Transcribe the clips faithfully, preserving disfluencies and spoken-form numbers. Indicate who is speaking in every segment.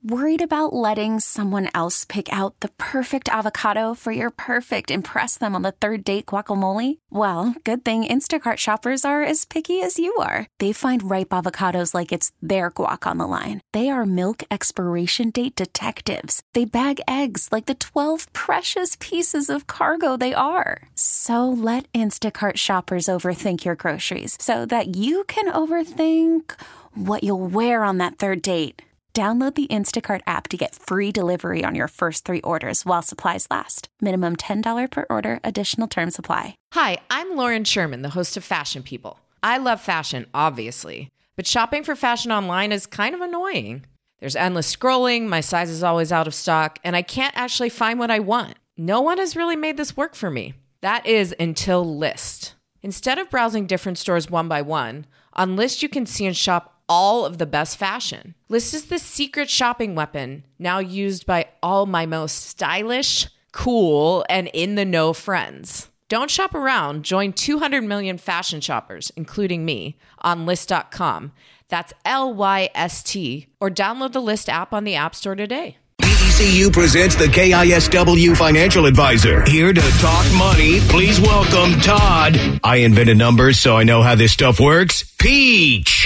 Speaker 1: Worried about letting someone else pick out the perfect avocado for your perfect impress them on the third date guacamole? Well, good thing Instacart shoppers are as picky as you are. They find ripe avocados like it's their guac on the line. They are milk expiration date detectives. They bag eggs like the twelve precious pieces of cargo they are. So let Instacart shoppers overthink your groceries so that you can overthink what you'll wear on that third date. Download the Instacart app to get free delivery on your first three orders while supplies last. Minimum ten dollars per order. Additional terms apply.
Speaker 2: Hi, I'm Lauren Sherman, the host of Fashion People. I love fashion, obviously, but shopping for fashion online is kind of annoying. There's endless scrolling, my size is always out of stock, and I can't actually find what I want. No one has really made this work for me. That is until Lyst. Instead of browsing different stores one by one, on Lyst you can see and shop all of the best fashion. Lyst is the secret shopping weapon now used by all my most stylish, cool, and in-the-know friends. Don't shop around. Join two hundred million fashion shoppers, including me, on Lyst dot com. That's L Y S T. Or download the Lyst app on the App Store today.
Speaker 3: B E C U presents the K I S W Financial Advisor. Here to talk money, please welcome Todd. I invented numbers, so I know how this stuff works. Peach.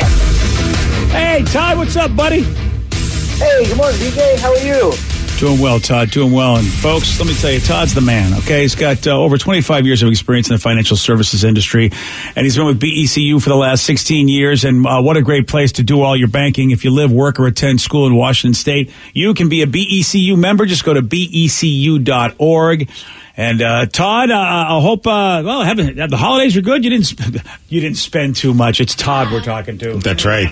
Speaker 4: Hey, Todd, what's up, buddy?
Speaker 5: Hey, good morning, D J. How are you?
Speaker 4: Doing well, Todd. Doing well. And folks, let me tell you, Todd's the man, okay? He's got uh, over twenty-five years of experience in the financial services industry, and he's been with B E C U for the last sixteen years, and uh, what a great place to do all your banking. If you live, work, or attend school in Washington State, you can be a B E C U member. Just go to B E C U dot org. And uh, Todd, uh, I hope uh, well, have, have the holidays are good. You didn't sp- you didn't spend too much. It's Todd we're talking to.
Speaker 6: That's right.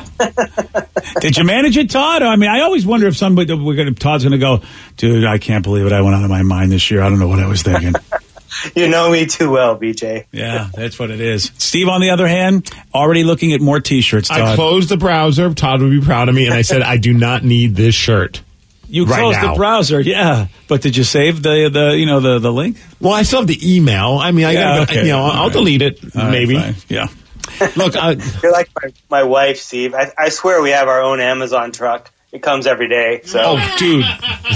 Speaker 4: Did you manage it, Todd? I mean, I always wonder if somebody we're gonna Todd's going to go, dude. I can't believe it. I went out of my mind this year. I don't know what I was thinking.
Speaker 5: You know me too well, B J.
Speaker 4: Yeah, that's what it is. Steve, on the other hand, already looking at more T-shirts. Todd.
Speaker 6: I closed the browser. Todd would be proud of me, and I said I do not need this shirt.
Speaker 4: You
Speaker 6: right
Speaker 4: closed
Speaker 6: now.
Speaker 4: the browser, yeah. But did you save the the you know the, the link?
Speaker 6: Well, I still have the email. I mean, I
Speaker 4: yeah,
Speaker 6: gotta,
Speaker 4: okay.
Speaker 6: you know, I'll, I'll
Speaker 4: right.
Speaker 6: delete it
Speaker 4: All
Speaker 6: maybe.
Speaker 4: Right, yeah.
Speaker 6: Look, uh,
Speaker 5: you're like my, my wife, Steve. I, I swear we have our own Amazon truck. It comes every day. So.
Speaker 6: Oh, dude.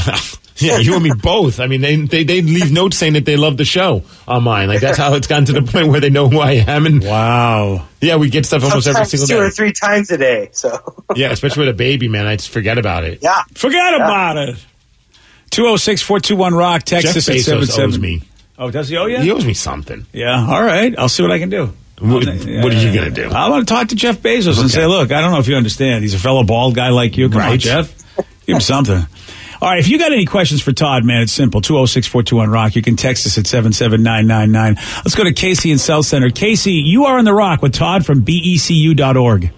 Speaker 6: Yeah, you and me both. I mean, they, they they leave notes saying that they love the show on mine. Like, that's how it's gotten to the point where they know who I am. And
Speaker 4: wow.
Speaker 6: Yeah, we get stuff almost
Speaker 5: Sometimes
Speaker 6: every single
Speaker 5: two
Speaker 6: day.
Speaker 5: or three times a day. So.
Speaker 6: Yeah, especially with a baby, man. I just forget about it.
Speaker 5: Yeah.
Speaker 4: Forget
Speaker 5: yeah.
Speaker 4: about it. two oh six, four two one, ROCK. Text
Speaker 6: Jeff
Speaker 4: us at
Speaker 6: Bezos
Speaker 4: seven seven
Speaker 6: owes me.
Speaker 4: Oh, does he owe you?
Speaker 6: He owes me something.
Speaker 4: Yeah, all right. I'll see what I can do.
Speaker 6: What,
Speaker 4: yeah,
Speaker 6: what are you
Speaker 4: yeah,
Speaker 6: going to do?
Speaker 4: I want to talk to Jeff Bezos
Speaker 6: Okay.
Speaker 4: and say, look, I don't know if you understand. He's a fellow bald guy like you. Come
Speaker 6: right.
Speaker 4: on, Jeff. Give him something. All right, if you got any questions for Todd, man, it's simple. two oh six, four two one, ROCK. You can text us at seven seven nine nine nine. Let's go to Casey in South Center. Casey, you are on the Rock with Todd from B E C U dot org.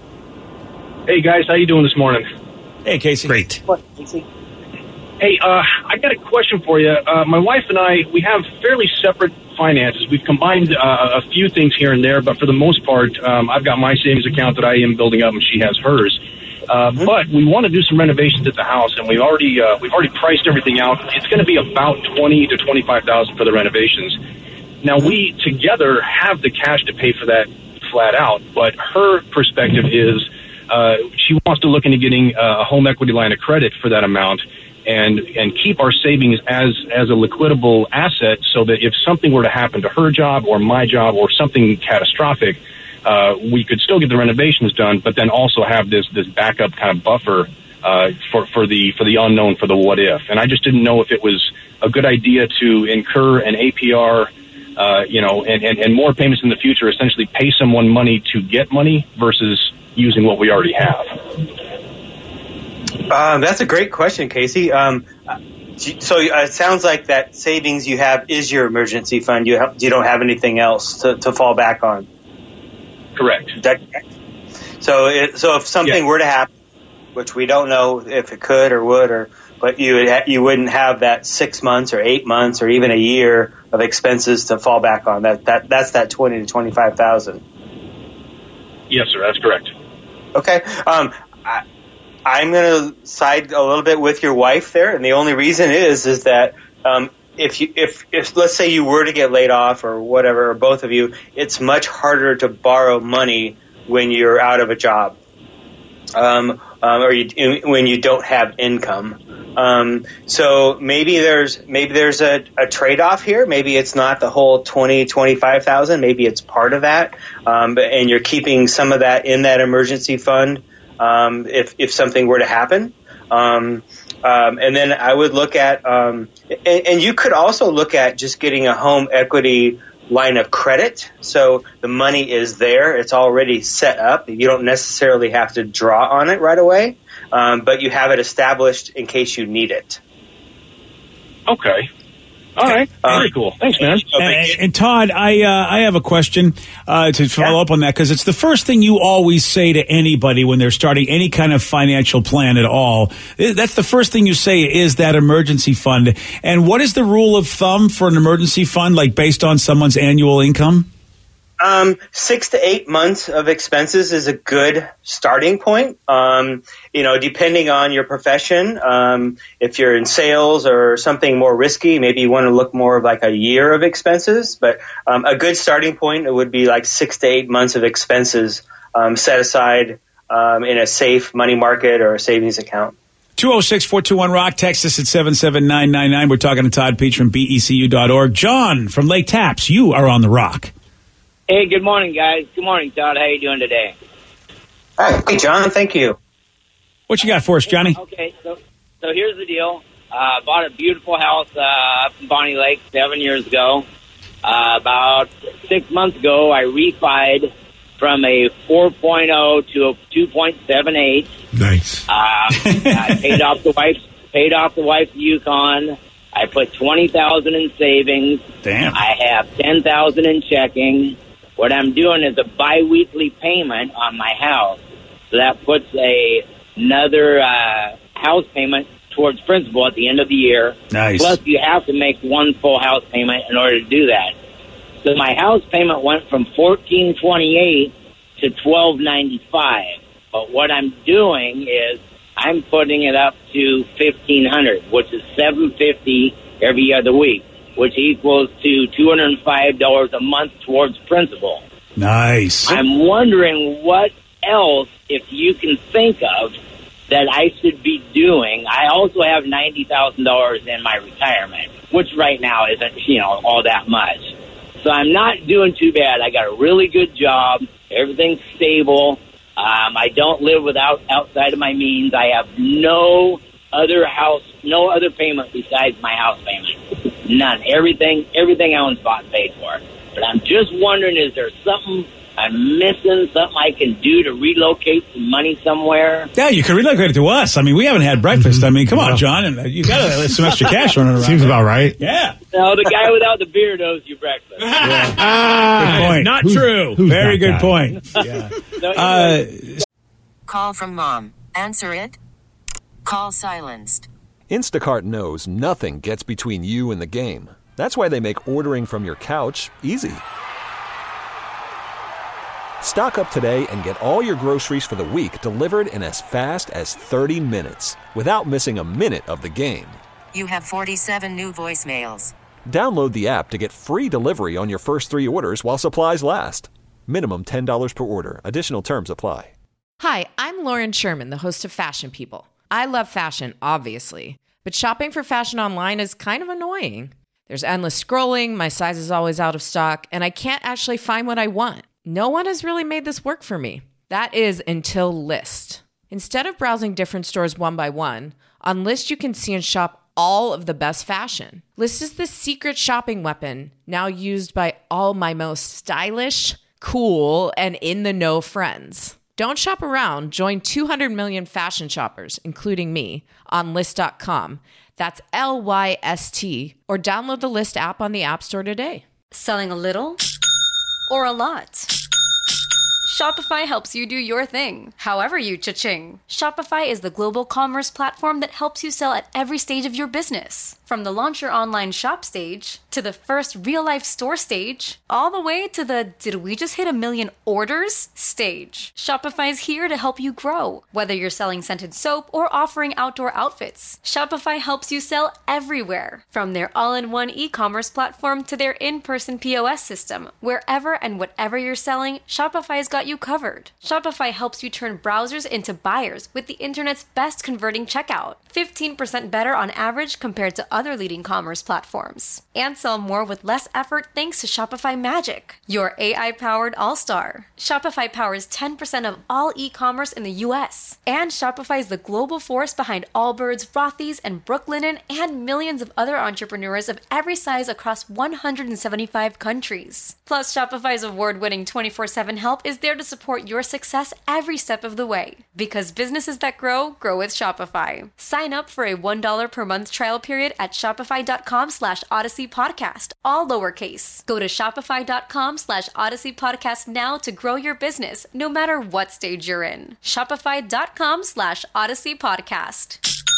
Speaker 7: Hey, guys. How you doing this morning?
Speaker 4: Hey, Casey.
Speaker 6: Great.
Speaker 5: What, Casey?
Speaker 7: Hey, uh, I got a question for you. Uh, my wife and I, we have fairly separate finances. We've combined uh, a few things here and there, but for the most part, um, I've got my savings account that I am building up, and she has hers. Uh, mm-hmm. But we want to do some renovations at the house, and we've already uh, we've already priced everything out. It's going to be about twenty to twenty five thousand for the renovations. Now we together have the cash to pay for that flat out, but her perspective is uh, she wants to look into getting a home equity line of credit for that amount, and and keep our savings as as a liquidable asset, so that if something were to happen to her job or my job or something catastrophic, uh, we could still get the renovations done, but then also have this this backup kind of buffer uh, for for the for the unknown, for the what if. And I just didn't know if it was a good idea to incur an A P R, uh, you know, and, and, and more payments in the future, essentially pay someone money to get money versus using what we already have.
Speaker 5: Um, that's a great question, Casey. Um, so it sounds like that savings you have is your emergency fund. You have, you don't have anything else to, to fall back on.
Speaker 7: Correct.
Speaker 5: That, so, it, so if something
Speaker 7: yeah.
Speaker 5: were to happen, which we don't know if it could or would, or but you would ha- you wouldn't have that six months or eight months or even a year of expenses to fall back on. That that that's that twenty to twenty five thousand.
Speaker 7: Yes, sir. That's correct.
Speaker 5: Okay. Um, I, I'm going to side a little bit with your wife there, and the only reason is is that um, if you if if let's say you were to get laid off or whatever, or both of you, it's much harder to borrow money when you're out of a job. Um, um, or you, when you don't have income. Um, so maybe there's maybe there's a, a trade-off here. Maybe it's not the whole twenty, twenty-five thousand. Maybe it's part of that, um, but, and you're keeping some of that in that emergency fund um, if if something were to happen. Um, um, and then I would look at, um, and, and you could also look at just getting a home equity line of credit. So the money is there. It's already set up. You don't necessarily have to draw on it right away, um, but you have it established in case you need it.
Speaker 7: Okay. All right.
Speaker 5: Um,
Speaker 7: Very cool. Thanks, man.
Speaker 4: And, and Todd, I uh, I have a question uh, to follow
Speaker 5: Yeah.
Speaker 4: up on that, because it's the first thing you always say to anybody when they're starting any kind of financial plan at all. That's the first thing you say is that emergency fund. And what is the rule of thumb for an emergency fund, like based on someone's annual income?
Speaker 5: Um, six to eight months of expenses is a good starting point. Um, you know, depending on your profession, um, if you're in sales or something more risky, maybe you want to look more of like a year of expenses. But um, a good starting point would be like six to eight months of expenses um, set aside um, in a safe money market or a savings account.
Speaker 4: two oh six, four two one, rock, text us at seven seven nine nine nine. We're talking to Todd Peach from B E C U dot org. John from Lake Tapps, you are on the rock.
Speaker 8: Hey, good morning, guys. Good morning, Todd. How you doing today?
Speaker 5: Hi, hey, John. Thank you.
Speaker 4: What you got for us, Johnny?
Speaker 8: Okay, so so here's the deal. I uh, bought a beautiful house uh, up in Bonnie Lake seven years ago. Uh, about six months ago, I refied from a four point oh to a two point seven eight.
Speaker 6: Nice.
Speaker 8: Uh, I paid off the wife's paid off the wife's Yukon. I put twenty thousand in savings.
Speaker 4: Damn.
Speaker 8: I have ten thousand in checking. What I'm doing is a biweekly payment on my house. So that puts a, another uh, house payment towards principal at the end of the year.
Speaker 4: Nice.
Speaker 8: Plus, you have to make one full house payment in order to do that. So my house payment went from fourteen twenty-eight to twelve ninety-five. But what I'm doing is I'm putting it up to fifteen hundred, which is seven fifty every other week, which equals to two hundred five dollars a month towards principal.
Speaker 4: Nice.
Speaker 8: I'm wondering what else, if you can think of, that I should be doing. I also have ninety thousand dollars in my retirement, which right now isn't, you know, all that much. So I'm not doing too bad. I got a really good job. Everything's stable. Um, I don't live without outside of my means. I have no other house, no other payment besides my house payment. None. Everything, everything I own's bought and paid for. But I'm just wondering, is there something I'm missing, something I can do to relocate some money somewhere?
Speaker 4: Yeah, you can relocate it to us. I mean, we haven't had breakfast. I mean, come on, John. And you got to some extra cash running around.
Speaker 6: Seems about right.
Speaker 4: Yeah.
Speaker 8: No, the guy without the beard owes you breakfast.
Speaker 4: Yeah. Ah, good point. Not
Speaker 6: who's,
Speaker 4: true.
Speaker 6: Who's
Speaker 4: Very good
Speaker 6: guy?
Speaker 4: point. Yeah.
Speaker 8: So
Speaker 4: Uh,
Speaker 9: Call from mom. Answer it. Call silenced.
Speaker 10: Instacart knows nothing gets between you and the game. That's why they make ordering from your couch easy. Stock up today and get all your groceries for the week delivered in as fast as thirty minutes without missing a minute of the game.
Speaker 9: You have forty-seven new voicemails.
Speaker 10: Download the app to get free delivery on your first three orders while supplies last. Minimum ten dollars per order. Additional terms apply.
Speaker 2: Hi, I'm Lauren Sherman, the host of Fashion People. I love fashion, obviously, but shopping for fashion online is kind of annoying. There's endless scrolling, my size is always out of stock, and I can't actually find what I want. No one has really made this work for me. That is until Lyst. Instead of browsing different stores one by one, on Lyst you can see and shop all of the best fashion. Lyst is the secret shopping weapon now used by all my most stylish, cool, and in-the-know friends. Don't shop around. Join two hundred million fashion shoppers, including me, on Lyst dot com. That's L Y S T. Or download the Lyst app on the App Store today.
Speaker 11: Selling a little or a lot? Shopify helps you do your thing, however you cha-ching. Shopify is the global commerce platform that helps you sell at every stage of your business. From the launch your online shop stage, to the first real-life store stage, all the way to the did we just hit a million orders stage. Shopify's here to help you grow. Whether you're selling scented soap or offering outdoor outfits, Shopify helps you sell everywhere. From their all-in-one e-commerce platform to their in-person P O S system, wherever and whatever you're selling, Shopify's got you you covered. Shopify helps you turn browsers into buyers with the internet's best converting checkout, fifteen percent better on average compared to other leading commerce platforms. And sell more with less effort thanks to Shopify Magic, your A I-powered all-star. Shopify powers ten percent of all e-commerce in the U S. And Shopify is the global force behind Allbirds, Rothy's, and Brooklinen, and millions of other entrepreneurs of every size across one hundred seventy-five countries. Plus, Shopify's award-winning twenty-four seven help is there to support your success every step of the way. Because businesses that grow, grow with Shopify. Sign up for a one dollar per month trial period at shopify.com slash Odyssey Podcast, all lowercase. Go to shopify.com slash Odyssey Podcast now to grow your business, no matter what stage you're in. Shopify.com slash Odyssey Podcast.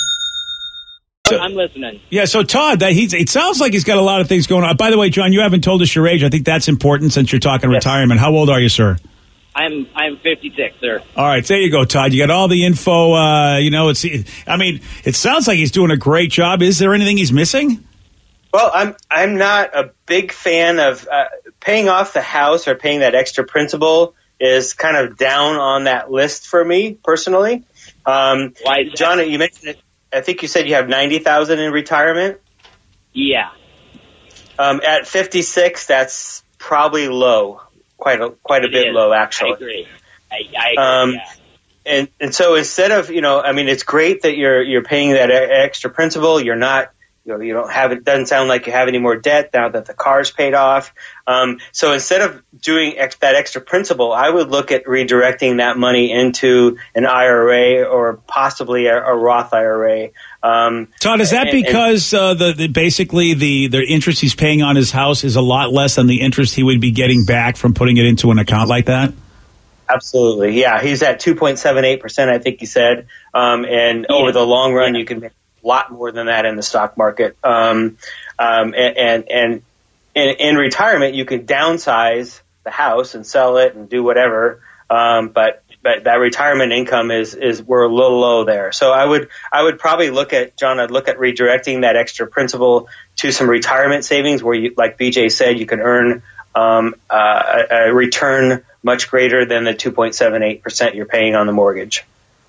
Speaker 8: I'm listening.
Speaker 4: Yeah, so Todd, that he's, it sounds like he's got a lot of things going on. By the way, John, you haven't told us your age. I think that's important since you're talking yes. retirement. How old are you, sir?
Speaker 8: I'm I'm fifty-six, sir.
Speaker 4: All right, there you go, Todd. You got all the info. Uh, you know, it's. I mean, it sounds like he's doing a great job. Is there anything he's missing?
Speaker 5: Well, I'm I'm not a big fan of uh, paying off the house or paying that extra principal is kind of down on that list for me personally. Um,
Speaker 8: Why is that?
Speaker 5: John, you mentioned it. I think you said you have ninety thousand in retirement.
Speaker 8: Yeah.
Speaker 5: Um, at fifty-six, that's probably low. Quite a quite a
Speaker 8: It
Speaker 5: bit
Speaker 8: is.
Speaker 5: low, actually.
Speaker 8: I agree. I, I agree.
Speaker 5: Um,
Speaker 8: yeah.
Speaker 5: and and so instead of you know, I mean, it's great that you're you're paying that e- extra principal. You're not. You know, you don't have it. Doesn't sound like you have any more debt now that the car's paid off. Um, so instead of doing ex- that extra principal, I would look at redirecting that money into an I R A or possibly a, a Roth I R A. Um,
Speaker 4: Todd, is that
Speaker 5: and,
Speaker 4: because uh, the, the basically the the interest he's paying on his house is a lot less than the interest he would be getting back from putting it into an account like that?
Speaker 5: Absolutely, yeah. He's at two point seven eight percent, I think he said. Um, and yeah. over the long run, yeah. you can make lot more than that in the stock market. Um, um, and, and, and in, in retirement, you can downsize the house and sell it and do whatever. Um, but, but that retirement income is, is, we're a little low there. So I would, I would probably look at, John, I'd look at redirecting that extra principal to some retirement savings where you, like B J said, you can earn, um, uh, a, a return much greater than the two point seven eight percent you're paying on the mortgage.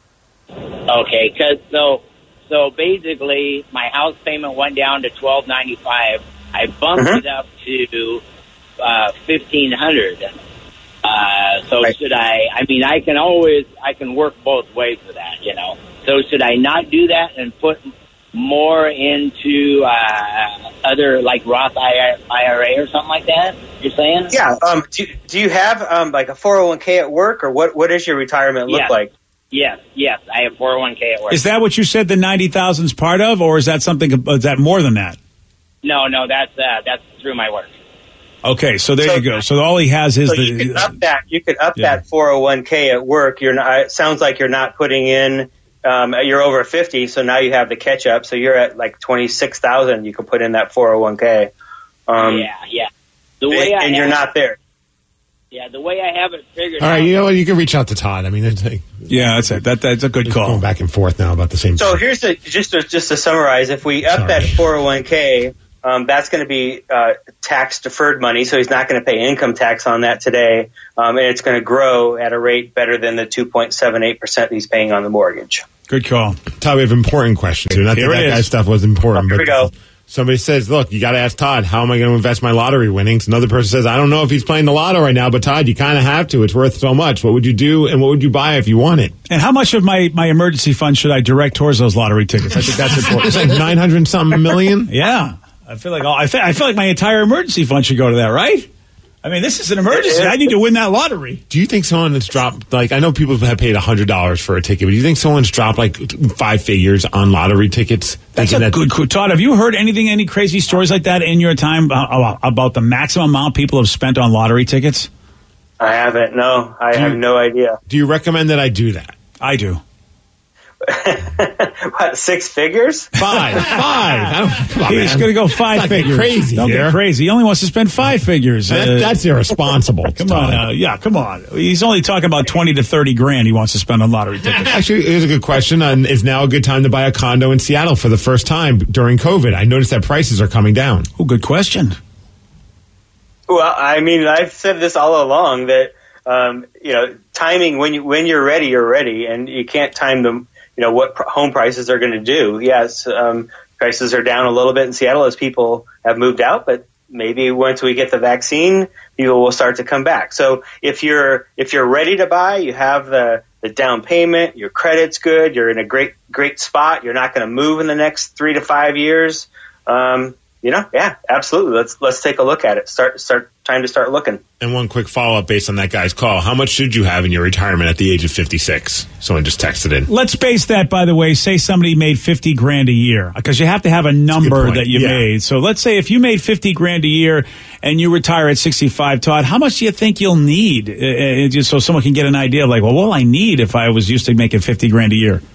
Speaker 8: Okay. Cause so, So basically, my house payment went down to twelve ninety five. I bumped mm-hmm. it up to uh, fifteen hundred. Uh, so right. should I? I mean, I can always I can work both ways with that, you know. So should I not do that and put more into uh, other like Roth I R A or something like that? You're saying?
Speaker 5: Yeah. Um. Do, do you have um like a four oh one k at work, or what? What does your retirement look
Speaker 8: yeah.
Speaker 5: like?
Speaker 8: Yes, yes, I have four oh one k at work.
Speaker 4: Is that what you said the ninety thousand is part of, or is that something, is that more than that?
Speaker 8: No, no, that's uh, that's through my work.
Speaker 4: Okay, so there
Speaker 5: so,
Speaker 4: you go. So all he has is
Speaker 5: so
Speaker 4: the...
Speaker 5: You could up that, you could up
Speaker 4: yeah.
Speaker 5: that four oh one k at work. You're not, it sounds like you're not putting in, um, you're over fifty, so now you have the catch up. So you're at like twenty-six thousand you can put in that four oh one k. Um,
Speaker 8: yeah, yeah. The way
Speaker 5: and
Speaker 8: I
Speaker 5: and you're
Speaker 8: have,
Speaker 5: not there.
Speaker 8: Yeah, the way I have it figured
Speaker 6: All right,
Speaker 8: out,
Speaker 6: you know what? You can reach out to Todd. I mean, it's like,
Speaker 4: yeah, that's it. That, that's a good call.
Speaker 6: Going back and forth now about the same
Speaker 5: So
Speaker 6: thing.
Speaker 5: here's the, just to, just to summarize, if we up
Speaker 6: Sorry.
Speaker 5: that four oh one k, um, that's going to be uh, tax deferred money, so he's not going to pay income tax on that today, um, and it's going to grow at a rate better than the two point seven eight percent he's paying on the mortgage.
Speaker 4: Good call.
Speaker 6: Todd, we have important questions. Not
Speaker 4: Here
Speaker 6: that
Speaker 4: it
Speaker 6: that
Speaker 4: is.
Speaker 6: guy's stuff was important,
Speaker 5: Here
Speaker 6: but
Speaker 5: we go.
Speaker 6: somebody says, look, you got to ask Todd, how am I going to invest my lottery winnings? Another person says, I don't know if he's playing the lotto right now, but Todd, you kind of have to. It's worth so much. What would you do, and what would you buy if you won it?
Speaker 4: And how much of my, my emergency fund should I direct towards those lottery tickets? I think that's important.
Speaker 6: It's like nine hundred something million.
Speaker 4: Yeah. I feel like all, I, feel, I feel like my entire emergency fund should go to that, right? I mean, this is an emergency. I need to win that lottery.
Speaker 6: Do you think someone that's dropped, like, I know people have paid one hundred dollars for a ticket, but do you think someone's dropped like five figures on lottery tickets?
Speaker 4: That's a that- good clue. Todd, have you heard anything, any crazy stories like that in your time uh, about the maximum amount people have spent on lottery tickets?
Speaker 5: I haven't. No, I
Speaker 6: Do
Speaker 5: have
Speaker 6: you-
Speaker 5: no idea.
Speaker 6: Do you recommend that I do that?
Speaker 4: I do.
Speaker 5: What, six figures?
Speaker 6: Five. Five. I don't, come on,
Speaker 4: He's
Speaker 6: man.
Speaker 4: going to go five
Speaker 6: Let's not get
Speaker 4: figures.
Speaker 6: crazy
Speaker 4: Don't
Speaker 6: here.
Speaker 4: get crazy. He only wants to spend five figures.
Speaker 6: That,
Speaker 4: Uh,
Speaker 6: that's irresponsible.
Speaker 4: Come on, uh, yeah, come on. He's only talking about twenty to thirty grand he wants to spend on lottery tickets.
Speaker 6: Actually, here's a good question. Uh, is now a good time to buy a condo in Seattle for the first time during COVID? I noticed that prices are coming down.
Speaker 4: Oh, good question.
Speaker 5: Well, I mean, I've said this all along that um, you know, timing when you when you're ready, you're ready, and you can't time them. You know what pr- home prices are going to do. Yes, um, prices are down a little bit in Seattle as people have moved out, but maybe once we get the vaccine, people will start to come back. So if you're if you're ready to buy, you have the the down payment, your credit's good, you're in a great great spot, you're not going to move in the next three to five years. Um, you know, yeah, absolutely. Let's let's take a look at it. Start start time to start looking.
Speaker 6: And one quick follow up based on that guy's call: how much should you have in your retirement at the age of fifty-six? Someone just texted in.
Speaker 4: Let's base that, by the way. Say somebody made fifty grand a year, because you have to have a number a that you yeah. made. So let's say if you made fifty grand a year and you retire at sixty-five, Todd, how much do you think you'll need? Uh, just so someone can get an idea of like, well, what will I need if I was used to making fifty grand a year?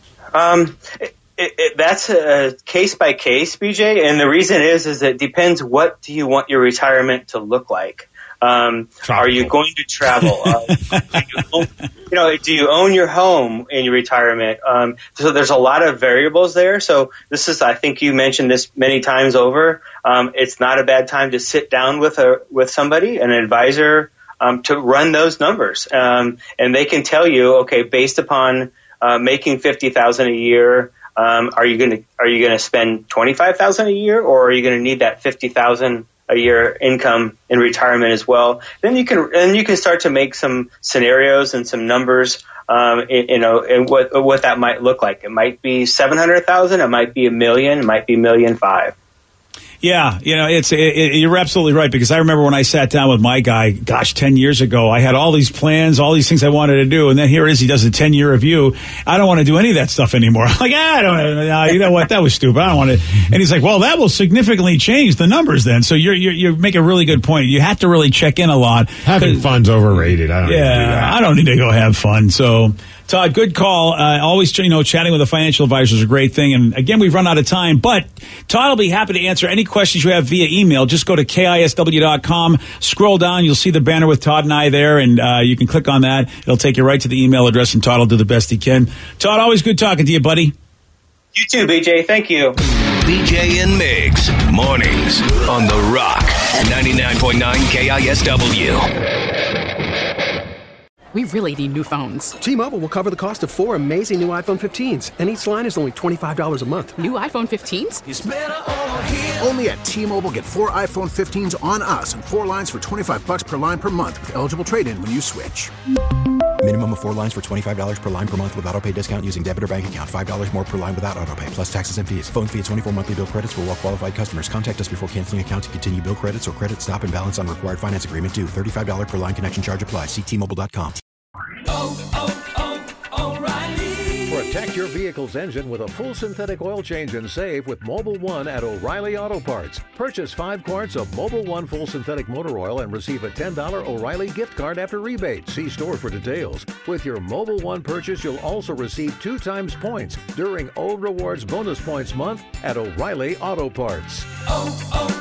Speaker 4: Um.
Speaker 5: It, it, that's a case by case, B J, and the reason is is it depends. What do you want your retirement to look like? Um, are you going to travel? uh, do you, own, you know, do you own your home in your retirement? Um, so there's a lot of variables there. So this is, I think you mentioned this many times over. Um, it's not a bad time to sit down with a with somebody, an advisor, um, to run those numbers, um, and they can tell you, okay, based upon uh, making fifty thousand a year. Um, are you going to are you going to spend twenty-five thousand a year, or are you going to need that fifty thousand a year income in retirement as well? Then you can then you can start to make some scenarios and some numbers, um, in, you know, and what what that might look like. It might be seven hundred thousand, it might be a million, it might be a million five.
Speaker 4: Yeah, you know, it's it, it, you're absolutely right, because I remember when I sat down with my guy, gosh, ten years ago, I had all these plans, all these things I wanted to do, and then here it is, he does a ten-year review. I don't want to do any of that stuff anymore. I'm like, ah, I don't, uh, you know what, that was stupid. I don't want to. And he's like, well, that will significantly change the numbers then. So you're you're, you make a really good point. You have to really check in a lot.
Speaker 6: Having fun's overrated. I don't
Speaker 4: yeah,
Speaker 6: need to do that.
Speaker 4: I don't need to go have fun. So. Todd, good call. Uh, always, you know, chatting with a financial advisor is a great thing. And again, we've run out of time, but Todd will be happy to answer any questions you have via email. Just go to K I S W dot com, scroll down, you'll see the banner with Todd and I there, and uh, you can click on that. It'll take you right to the email address, and Todd will do the best he can. Todd, always good talking to you, buddy.
Speaker 5: You too, B J. Thank you.
Speaker 3: B J and Migs, mornings on The Rock, ninety-nine point nine K I S W.
Speaker 12: We really need new phones.
Speaker 13: T-Mobile will cover the cost of four amazing new iPhone fifteens, and each line is only twenty-five dollars a month.
Speaker 12: New iPhone fifteens?
Speaker 14: It's better over here. Only at T-Mobile, get four iPhone fifteens on us and four lines for twenty-five bucks per line per month with eligible trade-in when you switch.
Speaker 15: Minimum of four lines for twenty-five dollars per line per month with autopay discount using debit or bank account. five dollars more per line without autopay, plus taxes and fees. Phone fee at twenty-four monthly bill credits for well-qualified customers. Contact us before canceling account to continue bill credits or credit stop and balance on required finance agreement due. thirty-five dollars per line connection charge applies. See T Mobile dot com.
Speaker 16: Oh, oh, oh, O'Reilly.
Speaker 17: Protect your vehicle's engine with a full synthetic oil change and save with Mobil one at O'Reilly Auto Parts. Purchase five quarts of Mobil one full synthetic motor oil and receive a ten dollars O'Reilly gift card after rebate. See store for details. With your Mobil one purchase, you'll also receive two times points during O Rewards Bonus Points Month at O'Reilly Auto Parts.
Speaker 16: Oh, oh.